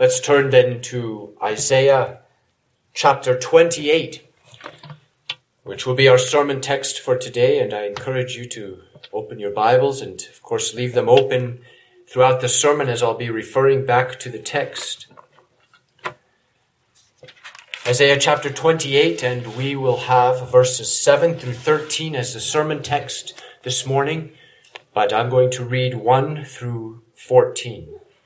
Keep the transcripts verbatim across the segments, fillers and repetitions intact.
Let's turn then to Isaiah chapter twenty-eight, which will be our sermon text for today. And I encourage you to open your Bibles and, of course, leave them open throughout the sermon as I'll be referring back to the text. Isaiah chapter twenty-eight, and we will have verses seven through thirteen as the sermon text this morning, but I'm going to read one through fourteen.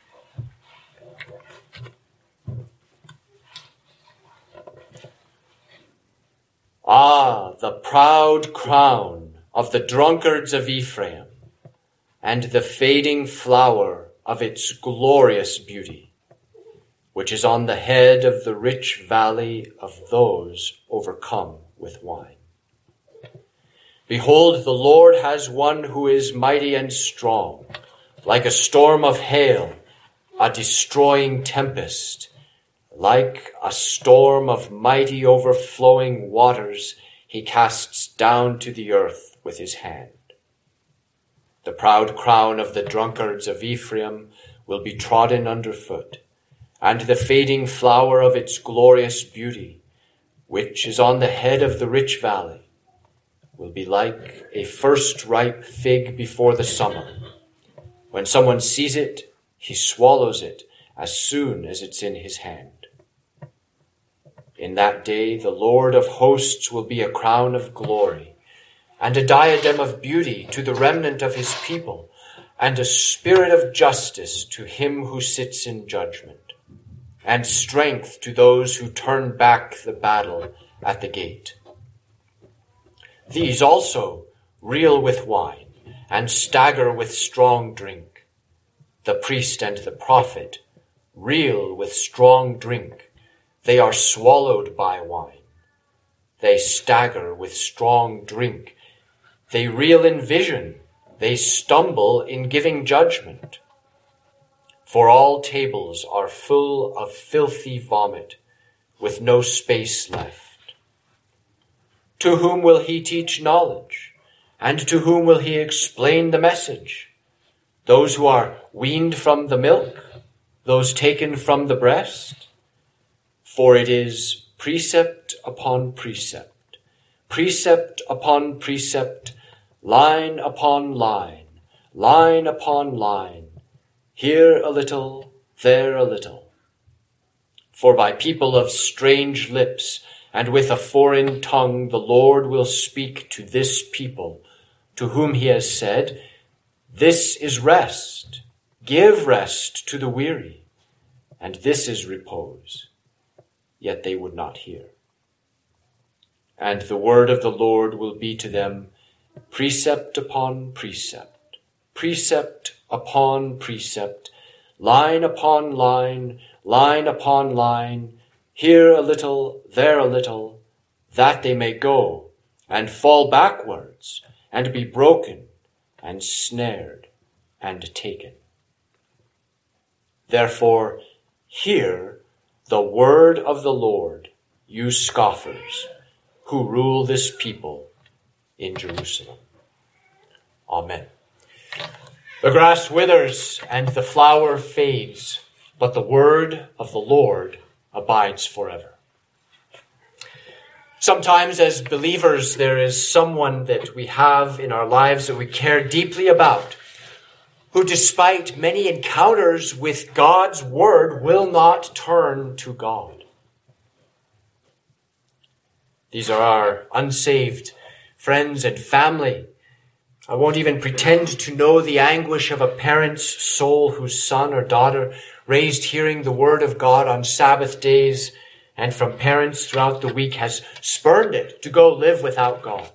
Ah, the proud crown of the drunkards of Ephraim, and the fading flower of its glorious beauty, which is on the head of the rich valley of those overcome with wine. Behold, the Lord has one who is mighty and strong, like a storm of hail, a destroying tempest. Like a storm of mighty overflowing waters, he casts down to the earth with his hand. The proud crown of the drunkards of Ephraim will be trodden underfoot, and the fading flower of its glorious beauty, which is on the head of the rich valley, will be like a first ripe fig before the summer. When someone sees it, he swallows it as soon as it's in his hand. In that day, the Lord of hosts will be a crown of glory, and a diadem of beauty to the remnant of his people, and a spirit of justice to him who sits in judgment, and strength to those who turn back the battle at the gate. These also reel with wine, and stagger with strong drink. The priest and the prophet reel with strong drink. They are swallowed by wine. They stagger with strong drink. They reel in vision. They stumble in giving judgment. For all tables are full of filthy vomit, with no space left. To whom will he teach knowledge? And to whom will he explain the message? Those who are weaned from the milk? Those taken from the breast? For it is precept upon precept, precept upon precept, line upon line, line upon line, here a little, there a little. For by people of strange lips and with a foreign tongue the Lord will speak to this people, to whom he has said, this is rest, give rest to the weary, and this is repose. Yet they would not hear. And the word of the Lord will be to them precept upon precept, precept upon precept, line upon line, line upon line, here a little, there a little, that they may go and fall backwards and be broken and snared and taken. Therefore, hear the word of the Lord, you scoffers, who rule this people in Jerusalem. Amen. The grass withers and the flower fades, but the word of the Lord abides forever. Sometimes as believers, there is someone that we have in our lives that we care deeply about, who despite many encounters with God's word will not turn to God. These are our unsaved friends and family. I won't even pretend to know the anguish of a parent's soul whose son or daughter, raised hearing the word of God on Sabbath days and from parents throughout the week, has spurned it to go live without God.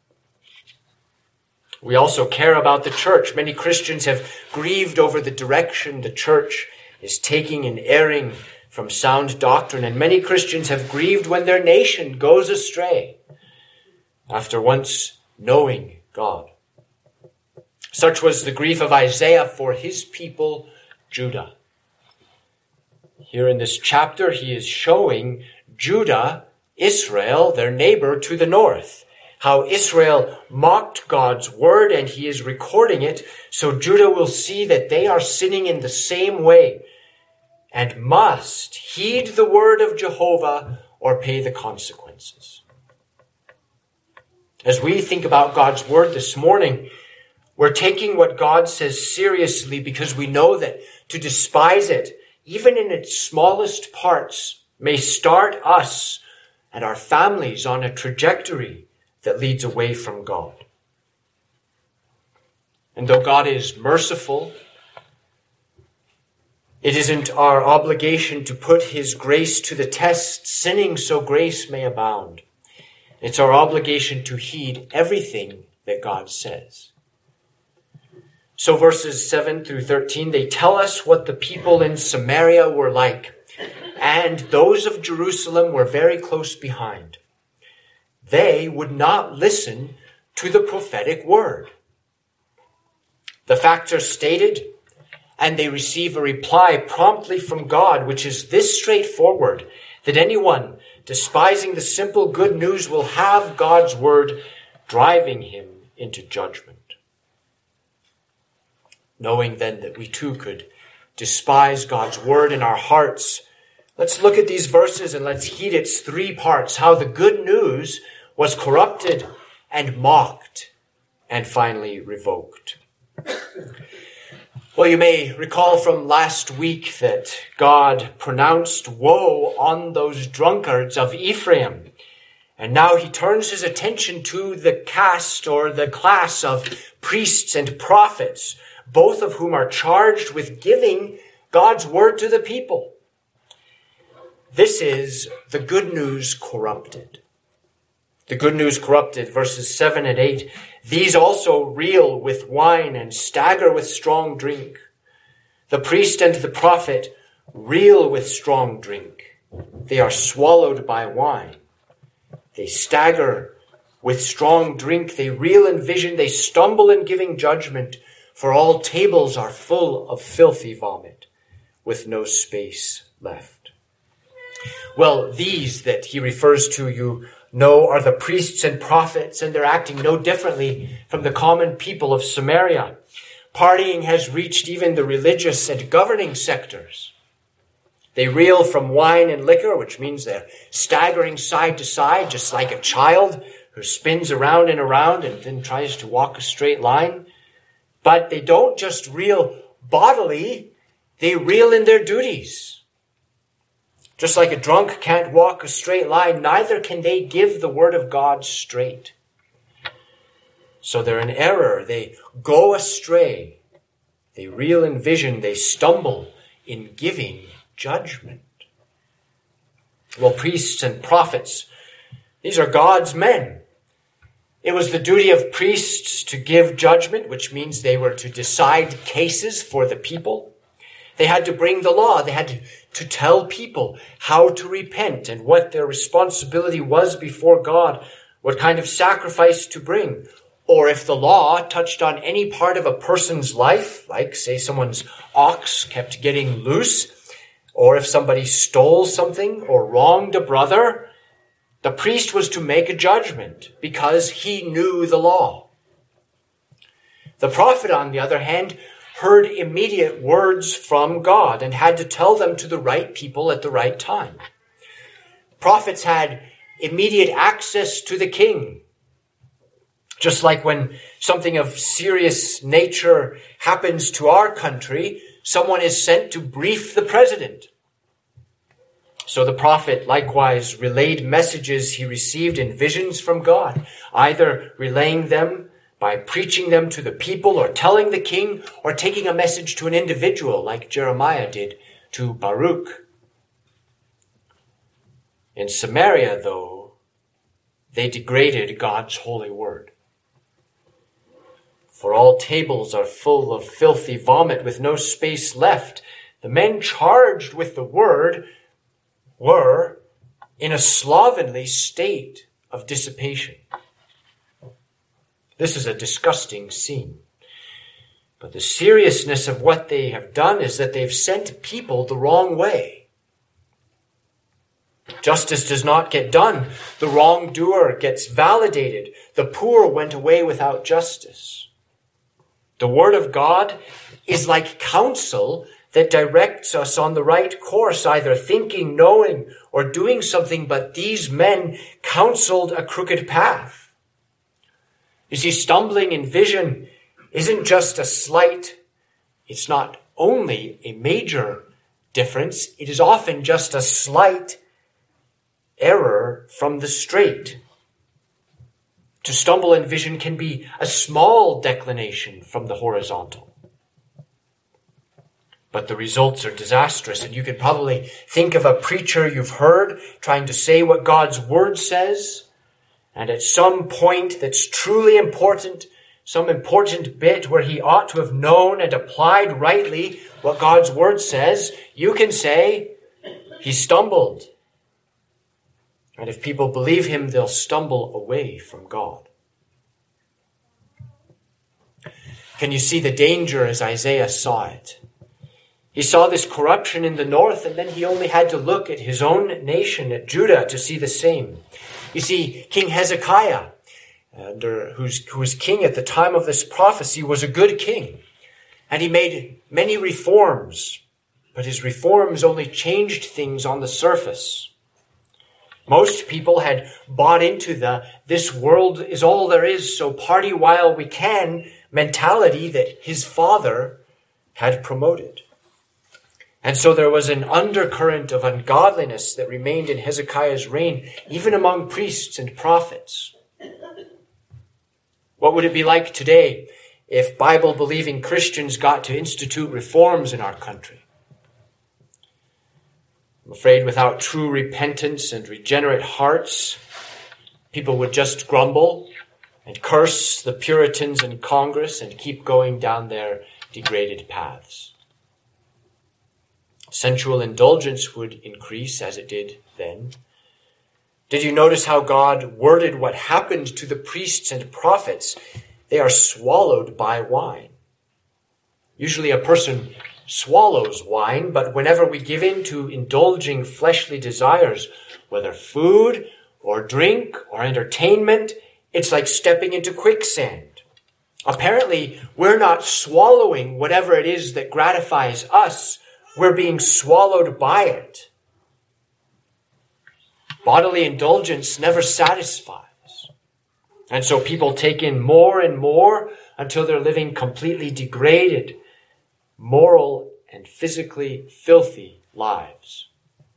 We also care about the church. Many Christians have grieved over the direction the church is taking in erring from sound doctrine, and many Christians have grieved when their nation goes astray after once knowing God. Such was the grief of Isaiah for his people, Judah. Here in this chapter, he is showing Judah, Israel, their neighbor to the north, how Israel mocked God's word, and he is recording it so Judah will see that they are sinning in the same way and must heed the word of Jehovah or pay the consequences. As we think about God's word this morning, we're taking what God says seriously because we know that to despise it, even in its smallest parts, may start us and our families on a trajectory that leads away from God. And though God is merciful, it isn't our obligation to put his grace to the test, sinning so grace may abound. It's our obligation to heed everything that God says. So verses seven through thirteen, they tell us what the people in Samaria were like, and those of Jerusalem were very close behind. They would not listen to the prophetic word. The facts are stated, and they receive a reply promptly from God, which is this straightforward, that anyone despising the simple good news will have God's word driving him into judgment. Knowing then that we too could despise God's word in our hearts, let's look at these verses and let's heed its three parts, how the good news was corrupted and mocked and finally revoked. Well, you may recall from last week that God pronounced woe on those drunkards of Ephraim. And now he turns his attention to the caste or the class of priests and prophets, both of whom are charged with giving God's word to the people. This is the good news corrupted. The good news corrupted, verses seven and eight. These also reel with wine and stagger with strong drink. The priest and the prophet reel with strong drink. They are swallowed by wine. They stagger with strong drink. They reel in vision. They stumble in giving judgment. For all tables are full of filthy vomit, with no space left. Well, these that he refers to, you know, are the priests and prophets, and they're acting no differently from the common people of Samaria. Partying has reached even the religious and governing sectors. They reel from wine and liquor, which means they're staggering side to side, just like a child who spins around and around and then tries to walk a straight line. But they don't just reel bodily, they reel in their duties. Just like a drunk can't walk a straight line, neither can they give the word of God straight. So they're in error. They go astray. They reel in vision. They stumble in giving judgment. Well, priests and prophets, these are God's men. It was the duty of priests to give judgment, which means they were to decide cases for the people. They had to bring the law. They had to, to tell people how to repent and what their responsibility was before God, what kind of sacrifice to bring. Or if the law touched on any part of a person's life, like, say, someone's ox kept getting loose, or if somebody stole something or wronged a brother, the priest was to make a judgment because he knew the law. The prophet, on the other hand, heard immediate words from God and had to tell them to the right people at the right time. Prophets had immediate access to the king. Just like when something of serious nature happens to our country, someone is sent to brief the president. So the prophet likewise relayed messages he received in visions from God, either relaying them by preaching them to the people or telling the king or taking a message to an individual like Jeremiah did to Baruch. In Samaria, though, they degraded God's holy word. For all tables are full of filthy vomit with no space left. The men charged with the word were in a slovenly state of dissipation. This is a disgusting scene. But the seriousness of what they have done is that they've sent people the wrong way. Justice does not get done. The wrongdoer gets validated. The poor went away without justice. The word of God is like counsel that directs us on the right course, either thinking, knowing, or doing something, but these men counseled a crooked path. You see, stumbling in vision isn't just a slight, it's not only a major difference, it is often just a slight error from the straight. To stumble in vision can be a small declination from the horizontal. But the results are disastrous, and you can probably think of a preacher you've heard trying to say what God's word says, and at some point that's truly important, some important bit where he ought to have known and applied rightly what God's word says, you can say, he stumbled. And if people believe him, they'll stumble away from God. Can you see the danger as Isaiah saw it? He saw this corruption in the north, and then he only had to look at his own nation, at Judah, to see the same. You see, King Hezekiah, under, who's, who was king at the time of this prophecy, was a good king. And he made many reforms, but his reforms only changed things on the surface. Most people had bought into the "this world is all there is, so party while we can" mentality that his father had promoted. And so there was an undercurrent of ungodliness that remained in Hezekiah's reign, even among priests and prophets. What would it be like today if Bible-believing Christians got to institute reforms in our country? I'm afraid without true repentance and regenerate hearts, people would just grumble and curse the Puritans in Congress and keep going down their degraded paths. Sensual indulgence would increase as it did then. Did you notice how God worded what happened to the priests and prophets? They are swallowed by wine. Usually a person swallows wine, but whenever we give in to indulging fleshly desires, whether food or drink or entertainment, it's like stepping into quicksand. Apparently, we're not swallowing whatever it is that gratifies us. We're being swallowed by it. Bodily indulgence never satisfies. And so people take in more and more until they're living completely degraded, moral and physically filthy lives.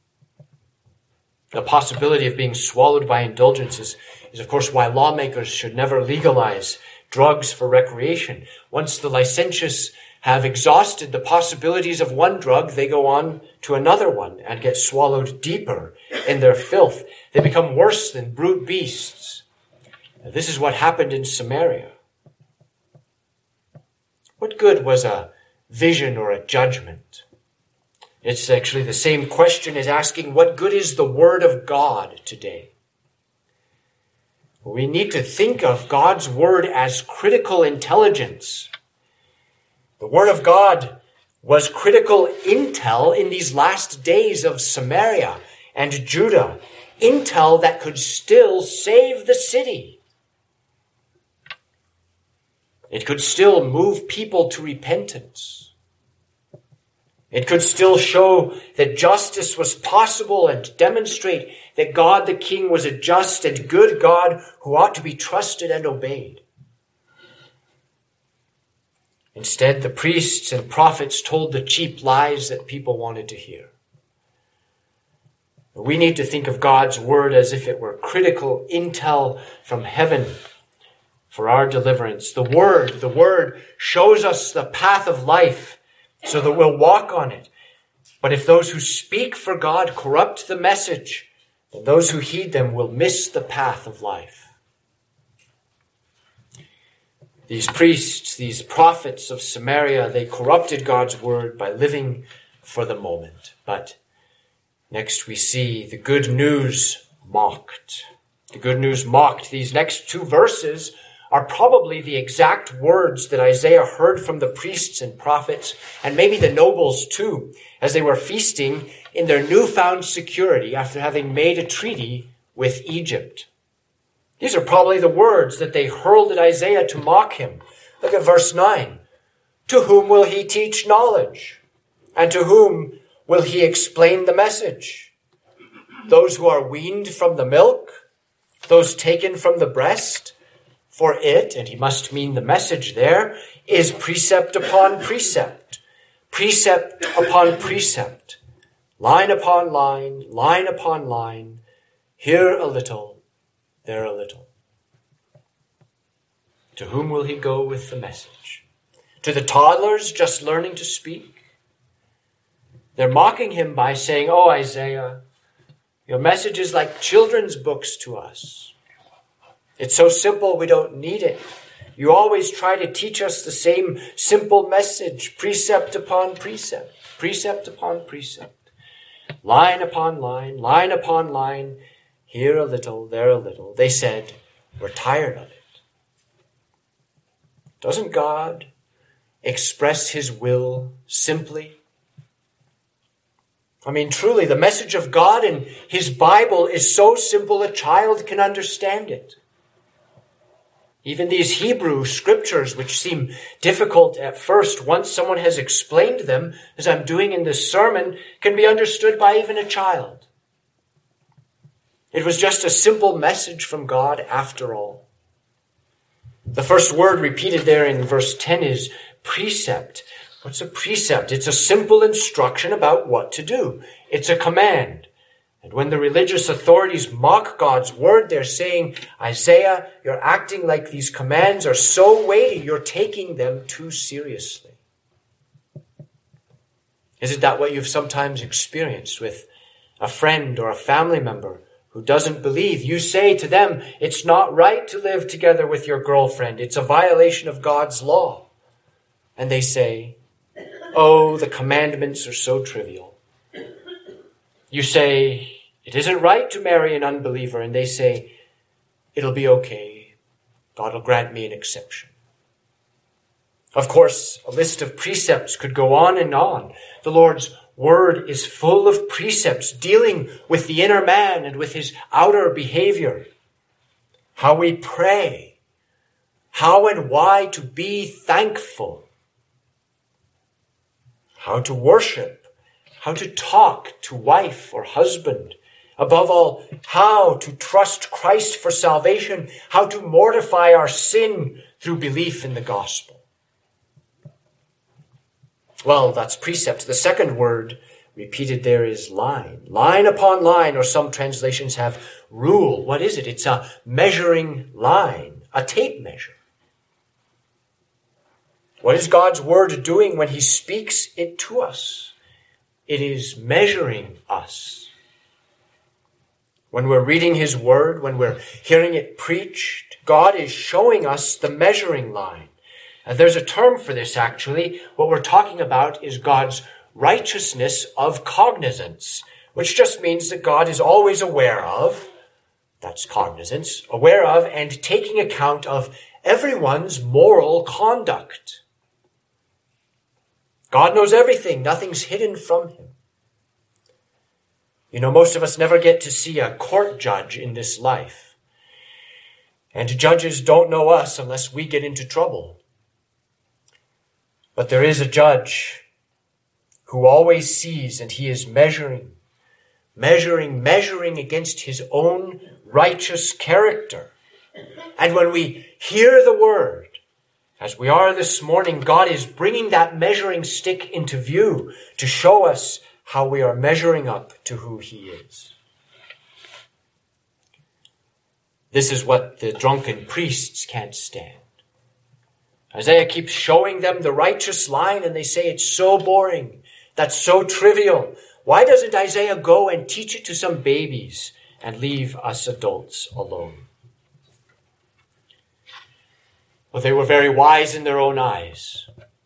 The possibility of being swallowed by indulgences is, of course, why lawmakers should never legalize drugs for recreation. Once the licentious have exhausted the possibilities of one drug, they go on to another one and get swallowed deeper in their filth. They become worse than brute beasts. This is what happened in Samaria. What good was a vision or a judgment? It's actually the same question as asking, what good is the Word of God today? We need to think of God's Word as critical intelligence. The Word of God was critical intel in these last days of Samaria and Judah. Intel that could still save the city. It could still move people to repentance. It could still show that justice was possible and demonstrate that God the King was a just and good God who ought to be trusted and obeyed. Instead, the priests and prophets told the cheap lies that people wanted to hear. We need to think of God's word as if it were critical intel from heaven for our deliverance. The word, the word shows us the path of life so that we'll walk on it. But if those who speak for God corrupt the message, then those who heed them will miss the path of life. These priests, these prophets of Samaria, they corrupted God's word by living for the moment. But next we see the good news mocked. The good news mocked. These next two verses are probably the exact words that Isaiah heard from the priests and prophets, and maybe the nobles too, as they were feasting in their newfound security after having made a treaty with Egypt. These are probably the words that they hurled at Isaiah to mock him. Look at verse nine. To whom will he teach knowledge? And to whom will he explain the message? Those who are weaned from the milk? Those taken from the breast? For it, and he must mean the message there, is precept upon precept, precept upon precept, line upon line, line upon line, here a little, there a little. To whom will he go with the message? To the toddlers just learning to speak? They're mocking him by saying, "Oh, Isaiah, your message is like children's books to us. It's so simple we don't need it. You always try to teach us the same simple message, precept upon precept, precept upon precept, line upon line, line upon line, here a little, there a little." They said, "We're tired of it." Doesn't God express his will simply? I mean, truly, the message of God in his Bible is so simple a child can understand it. Even these Hebrew scriptures, which seem difficult at first, once someone has explained them, as I'm doing in this sermon, can be understood by even a child. It was just a simple message from God after all. The first word repeated there in verse ten is precept. What's a precept? It's a simple instruction about what to do. It's a command. And when the religious authorities mock God's word, they're saying, "Isaiah, you're acting like these commands are so weighty, you're taking them too seriously." Isn't that what you've sometimes experienced with a friend or a family member who doesn't believe? You say to them, "It's not right to live together with your girlfriend. It's a violation of God's law." And they say, "Oh, the commandments are so trivial." You say, "It isn't right to marry an unbeliever." And they say, "It'll be okay. God will grant me an exception." Of course, a list of precepts could go on and on. The Lord's word is full of precepts dealing with the inner man and with his outer behavior. How we pray. How and why to be thankful. How to worship. How to talk to wife or husband. Above all, how to trust Christ for salvation. How to mortify our sin through belief in the gospel. Well, that's precept. The second word repeated there is line. Line upon line, or some translations have rule. What is it? It's a measuring line, a tape measure. What is God's word doing when he speaks it to us? It is measuring us. When we're reading his word, when we're hearing it preached, God is showing us the measuring line. And there's a term for this, actually. What we're talking about is God's righteousness of cognizance, which just means that God is always aware of, that's cognizance, aware of and taking account of everyone's moral conduct. God knows everything. Nothing's hidden from him. You know, most of us never get to see a court judge in this life. And judges don't know us unless we get into trouble. But there is a judge who always sees, and he is measuring, measuring, measuring against his own righteous character. And when we hear the word, as we are this morning, God is bringing that measuring stick into view to show us how we are measuring up to who he is. This is what the drunken priests can't stand. Isaiah keeps showing them the righteous line, and they say it's so boring. That's so trivial. Why doesn't Isaiah go and teach it to some babies and leave us adults alone? Well, they were very wise in their own eyes.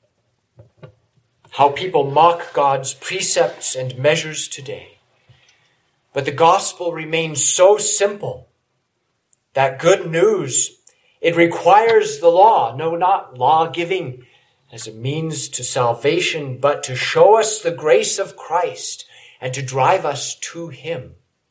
How people mock God's precepts and measures today. But the gospel remains so simple. That good news, it requires the law. No, not law-giving as a means to salvation, but to show us the grace of Christ and to drive us to him.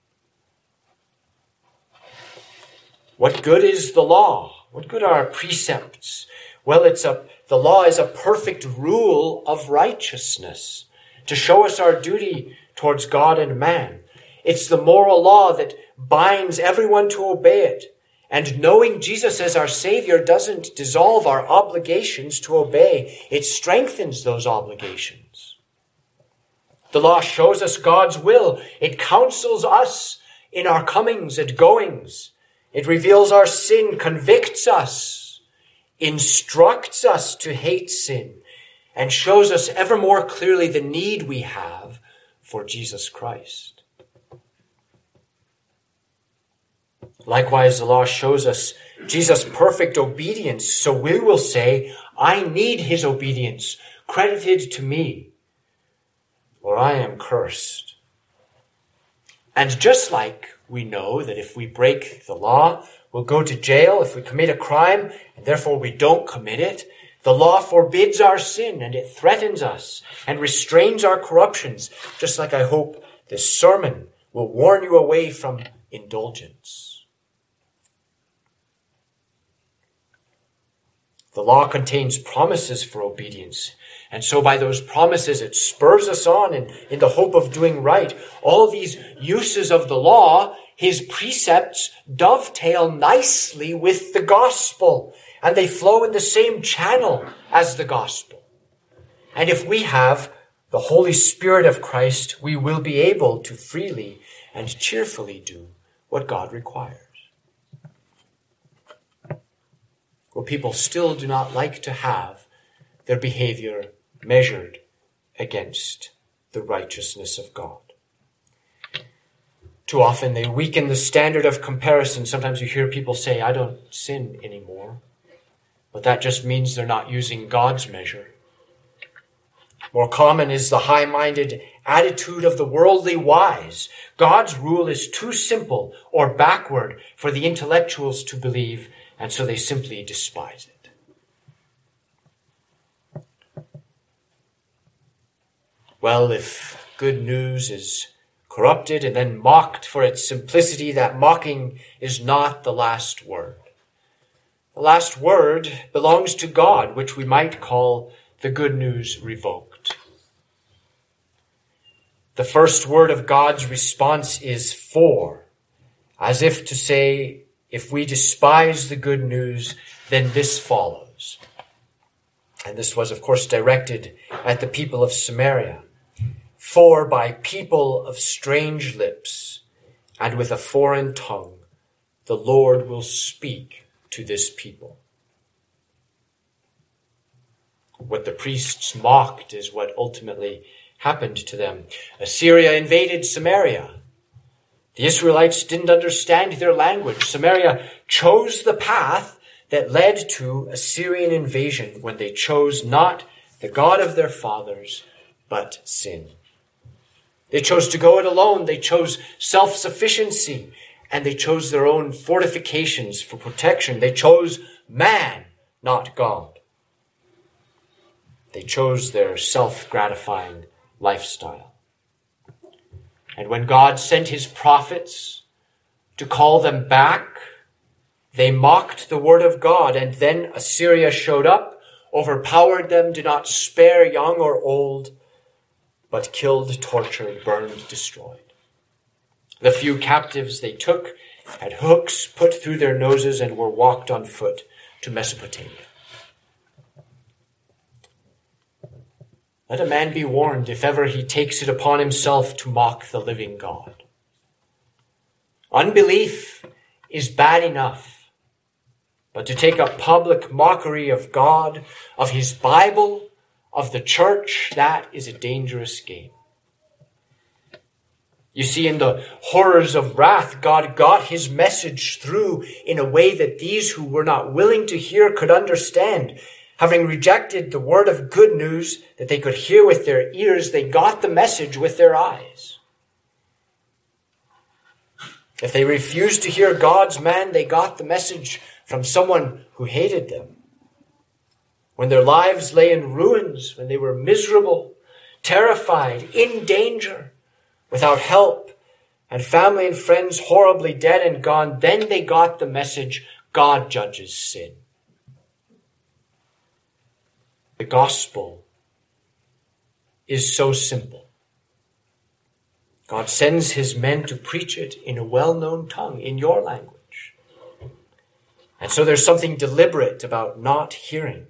What good is the law? What good are precepts? Well, it's a the law is a perfect rule of righteousness. to show us our duty towards God and man. It's the moral law that binds everyone to obey it. And knowing Jesus as our Savior doesn't dissolve our obligations to obey. It strengthens those obligations. The law shows us God's will. It counsels us in our comings and goings. It reveals our sin, convicts us, instructs us to hate sin, and shows us ever more clearly the need we have for Jesus Christ. Likewise, the law shows us Jesus' perfect obedience, so we will say, I need his obedience credited to me, or I am cursed. And just like we know that if we break the law, we'll go to jail if we commit a crime, and therefore we don't commit it, the law forbids our sin, and it threatens us and restrains our corruptions, just like I hope this sermon will warn you away from indulgence. The law contains promises for obedience. And so by those promises, it spurs us on in, in the hope of doing right. All these uses of the law, his precepts, dovetail nicely with the gospel. And they flow in the same channel as the gospel. And if we have the Holy Spirit of Christ, we will be able to freely and cheerfully do what God requires. Well, people still do not like to have their behavior measured against the righteousness of God. Too often they weaken the standard of comparison. Sometimes you hear people say, I don't sin anymore. But that just means they're not using God's measure. More common is the high-minded attitude of the worldly wise. God's rule is too simple or backward for the intellectuals to believe, and so they simply despise it. Well, if good news is corrupted and then mocked for its simplicity, that mocking is not the last word. The last word belongs to God, which we might call the good news revoked. The first word of God's response is for, as if to say, if we despise the good news, then this follows. And this was, of course, directed at the people of Samaria. For by people of strange lips and with a foreign tongue, the Lord will speak to this people. What the priests mocked is what ultimately happened to them. Assyria invaded Samaria. The Israelites didn't understand their language. Samaria chose the path that led to Assyrian invasion when they chose not the God of their fathers, but sin. They chose to go it alone. They chose self-sufficiency, and they chose their own fortifications for protection. They chose man, not God. They chose their self-gratifying lifestyle. And when God sent his prophets to call them back, they mocked the word of God, and then Assyria showed up, overpowered them, did not spare young or old, but killed, tortured, burned, destroyed. The few captives they took had hooks put through their noses and were walked on foot to Mesopotamia. Let a man be warned if ever he takes it upon himself to mock the living God. Unbelief is bad enough, but to take up public mockery of God, of his Bible, of the church, that is a dangerous game. You see, in the horrors of wrath, God got his message through in a way that these who were not willing to hear could understand. Having rejected the word of good news that they could hear with their ears, they got the message with their eyes. If they refused to hear God's man, they got the message from someone who hated them. When their lives lay in ruins, when they were miserable, terrified, in danger, without help, and family and friends horribly dead and gone, then they got the message, God judges sin. The gospel is so simple. God sends his men to preach it in a well-known tongue, in your language. And so there's something deliberate about not hearing.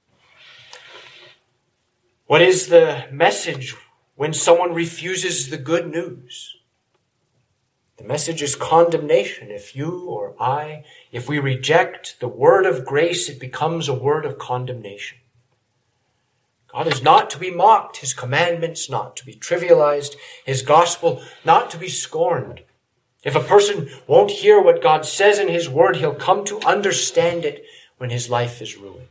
What is the message when someone refuses the good news? The message is condemnation. If you or I, if we reject the word of grace, it becomes a word of condemnation. God is not to be mocked, his commandments not to be trivialized, his gospel not to be scorned. If a person won't hear what God says in his word, he'll come to understand it when his life is ruined.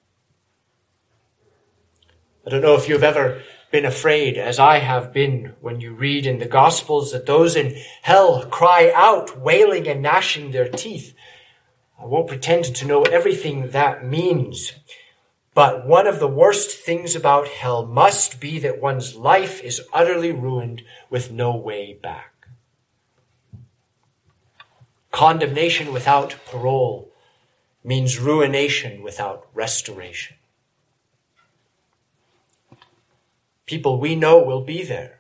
I don't know if you've ever been afraid, as I have been, when you read in the Gospels that those in hell cry out, wailing and gnashing their teeth. I won't pretend to know everything that means, but one of the worst things about hell must be that one's life is utterly ruined with no way back. Condemnation without parole means ruination without restoration. People we know will be there.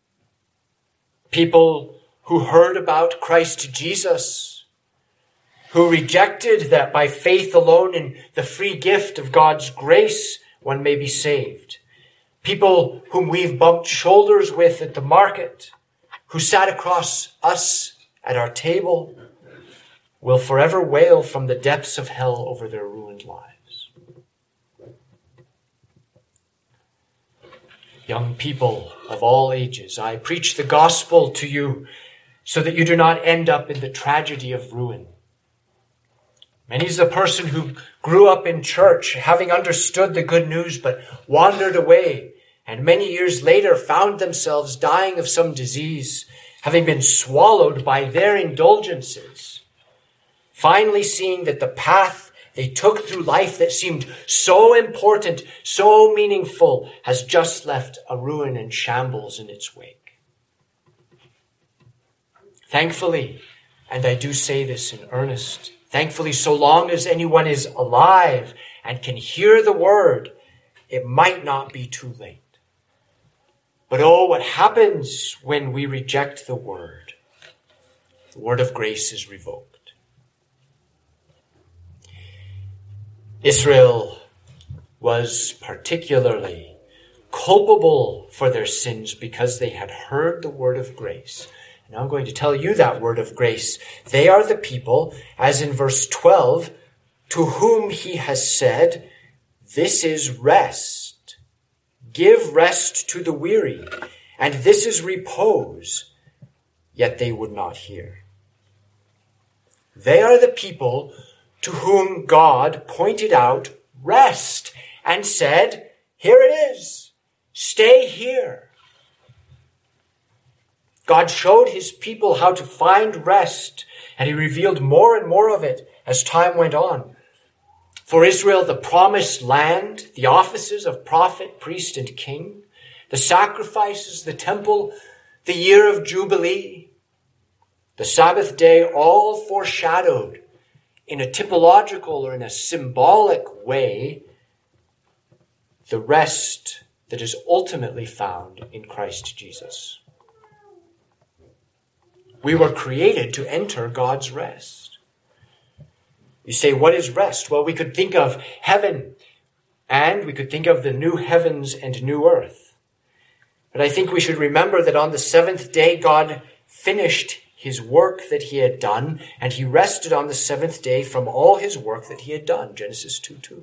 People who heard about Christ Jesus, who rejected that by faith alone in the free gift of God's grace one may be saved. People whom we've bumped shoulders with at the market, who sat across us at our table, will forever wail from the depths of hell over their ruined lives. Young people of all ages, I preach the gospel to you so that you do not end up in the tragedy of ruin. Many's the person who grew up in church, having understood the good news, but wandered away, and many years later found themselves dying of some disease, having been swallowed by their indulgences, finally seeing that the path they took through life that seemed so important, so meaningful, has just left a ruin and shambles in its wake. Thankfully, and I do say this in earnest, thankfully, so long as anyone is alive and can hear the word, it might not be too late. But oh, what happens when we reject the word? The word of grace is revoked. Israel was particularly culpable for their sins because they had heard the word of grace. And I'm going to tell you that word of grace. They are the people, as in verse twelve, to whom he has said, this is rest. Give rest to the weary, and this is repose. Yet they would not hear. They are the people to whom God pointed out rest and said, here it is, stay here. God showed his people how to find rest, and he revealed more and more of it as time went on. For Israel, the promised land, the offices of prophet, priest, and king, the sacrifices, the temple, the year of Jubilee, the Sabbath day, all foreshadowed in a typological or in a symbolic way the rest that is ultimately found in Christ Jesus. We were created to enter God's rest. You say, what is rest? Well, we could think of heaven, and we could think of the new heavens and new earth. But I think we should remember that on the seventh day, God finished his work that he had done, and he rested on the seventh day from all his work that he had done. Genesis two two.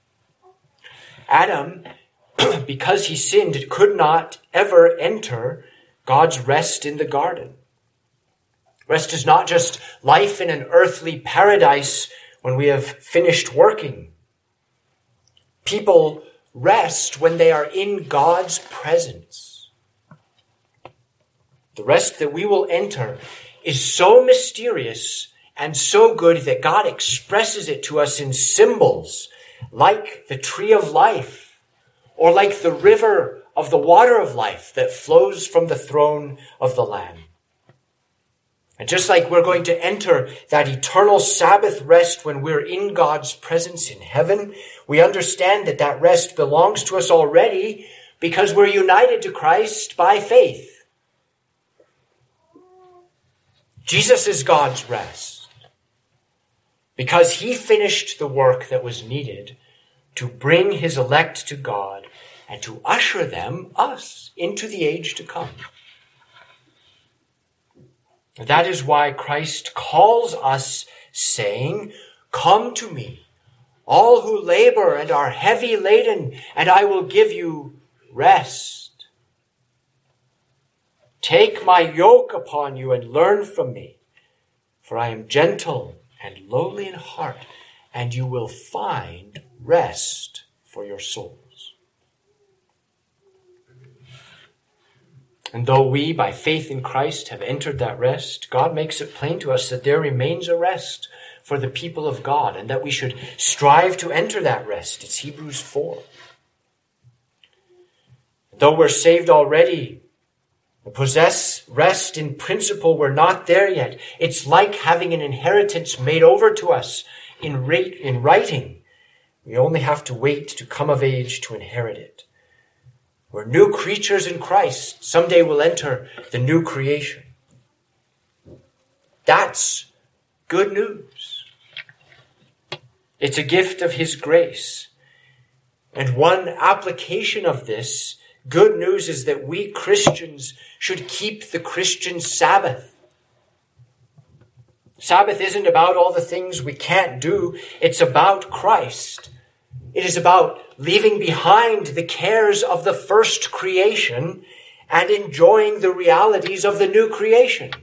Adam, because he sinned, could not ever enter God's rest in the garden. Rest is not just life in an earthly paradise when we have finished working. People rest when they are in God's presence. The rest that we will enter is so mysterious and so good that God expresses it to us in symbols, like the tree of life, or like the river of the water of life that flows from the throne of the Lamb. And just like we're going to enter that eternal Sabbath rest when we're in God's presence in heaven, we understand that that rest belongs to us already, because we're united to Christ by faith. Jesus is God's rest because he finished the work that was needed to bring his elect to God and to usher them, us, into the age to come. That is why Christ calls us, saying, "Come to me, all who labor and are heavy laden, and I will give you rest. Take my yoke upon you and learn from me, for I am gentle and lowly in heart, and you will find rest for your souls." And though we, by faith in Christ, have entered that rest, God makes it plain to us that there remains a rest for the people of God, and that we should strive to enter that rest. It's Hebrews four. Though we're saved already, and possess rest in principle, we're not there yet. It's like having an inheritance made over to us in, rate, in writing. We only have to wait to come of age to inherit it. We're new creatures in Christ. Someday we'll enter the new creation. That's good news. It's a gift of his grace. And one application of this good news is that we Christians should keep the Christian Sabbath. Sabbath isn't about all the things we can't do. It's about Christ. It is about leaving behind the cares of the first creation and enjoying the realities of the new creation.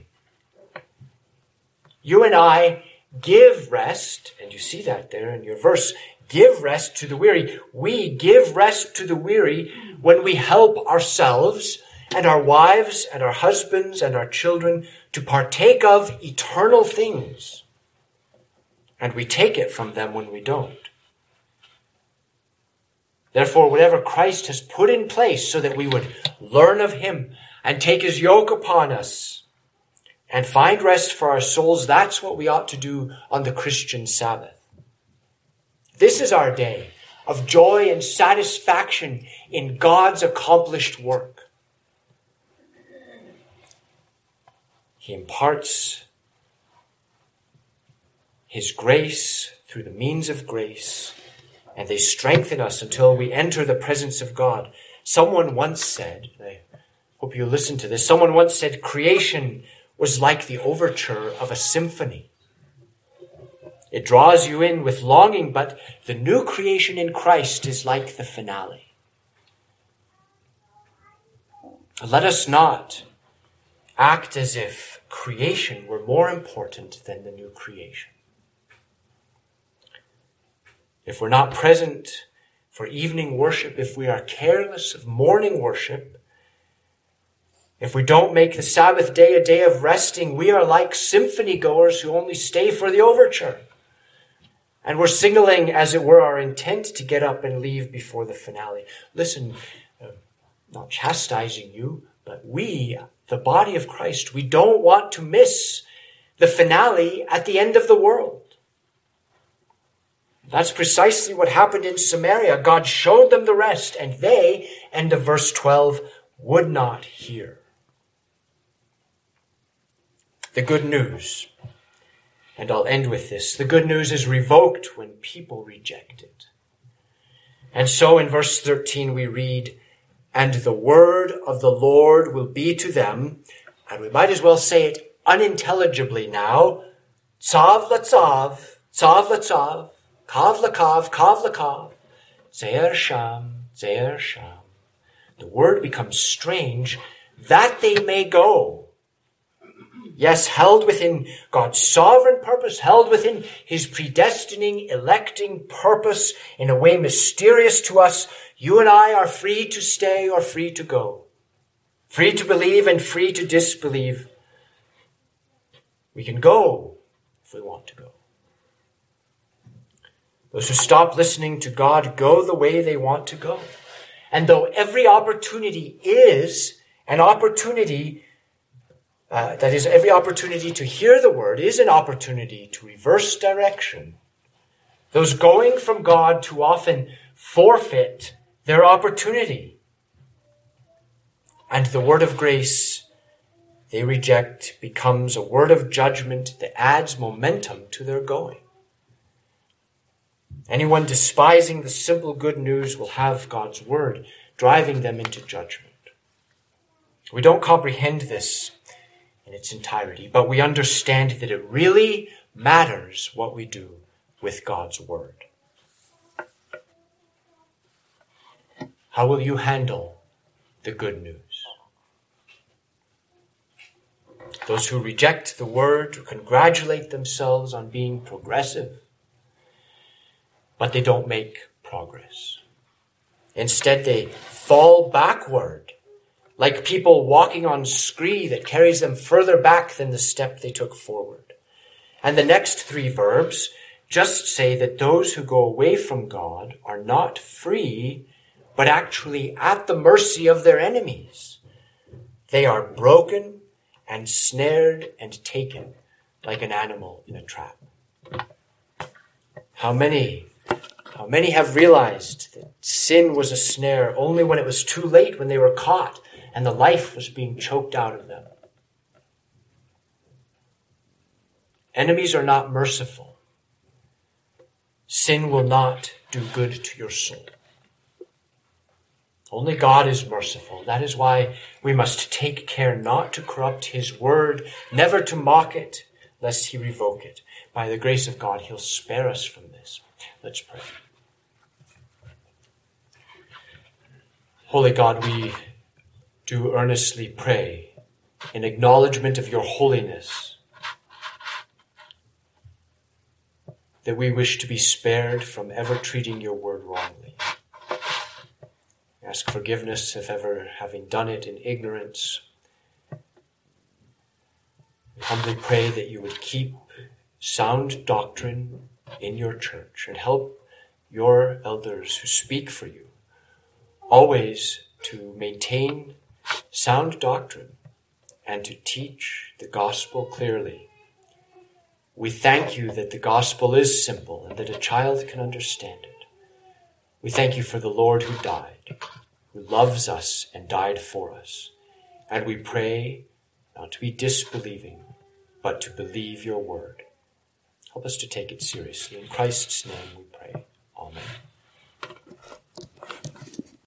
You and I give rest, and you see that there in your verse, give rest to the weary. We give rest to the weary when we help ourselves and our wives and our husbands and our children to partake of eternal things. And we take it from them when we don't. Therefore, whatever Christ has put in place so that we would learn of him and take his yoke upon us and find rest for our souls, that's what we ought to do on the Christian Sabbath. This is our day of joy and satisfaction in God's accomplished work. He imparts his grace through the means of grace, and they strengthen us until we enter the presence of God. Someone once said, I hope you listen to this, someone once said, creation was like the overture of a symphony. It draws you in with longing, but the new creation in Christ is like the finale. Let us not act as if creation were more important than the new creation. If we're not present for evening worship, if we are careless of morning worship, if we don't make the Sabbath day a day of resting, we are like symphony goers who only stay for the overture. And we're signaling, as it were, our intent to get up and leave before the finale. Listen, uh, not chastising you, but we, the body of Christ, we don't want to miss the finale at the end of the world. That's precisely what happened in Samaria. God showed them the rest, and they, end of verse twelve, would not hear. The good news, and I'll end with this, the good news is revoked when people reject it. And so in verse thirteen we read, "And the word of the Lord will be to them," and we might as well say it unintelligibly now, "Tzav latzav, tzav latzav, kav lakav, kav lakav, zeir sham, zeir sham." The word becomes strange, "that they may go." Yes, held within God's sovereign purpose, held within his predestining, electing purpose in a way mysterious to us, you and I are free to stay or free to go. Free to believe and free to disbelieve. We can go if we want to go. Those who stop listening to God go the way they want to go. And though every opportunity is an opportunity, uh, that is, every opportunity to hear the word is an opportunity to reverse direction, those going from God too often forfeit their opportunity. And the word of grace they reject becomes a word of judgment that adds momentum to their going. Anyone despising the simple good news will have God's word driving them into judgment. We don't comprehend this in its entirety, but we understand that it really matters what we do with God's word. How will you handle the good news? Those who reject the word congratulate themselves on being progressive, but they don't make progress. Instead, they fall backward, like people walking on scree that carries them further back than the step they took forward. And the next three verbs just say that those who go away from God are not free, but actually at the mercy of their enemies. They are broken and snared and taken like an animal in a trap. How many, how many have realized that sin was a snare only when it was too late, when they were caught and the life was being choked out of them? Enemies are not merciful. Sin will not do good to your soul. Only God is merciful. That is why we must take care not to corrupt his word, never to mock it, lest he revoke it. By the grace of God, he'll spare us from this. Let's pray. Holy God, we do earnestly pray in acknowledgement of your holiness that we wish to be spared from ever treating your word wrongly. Ask forgiveness if ever having done it in ignorance. We humbly pray that you would keep sound doctrine in your church and help your elders who speak for you always to maintain sound doctrine and to teach the gospel clearly. We thank you that the gospel is simple and that a child can understand it. We thank you for the Lord who died, who loves us and died for us. And we pray not to be disbelieving, but to believe your word. Help us to take it seriously. In Christ's name we pray. Amen.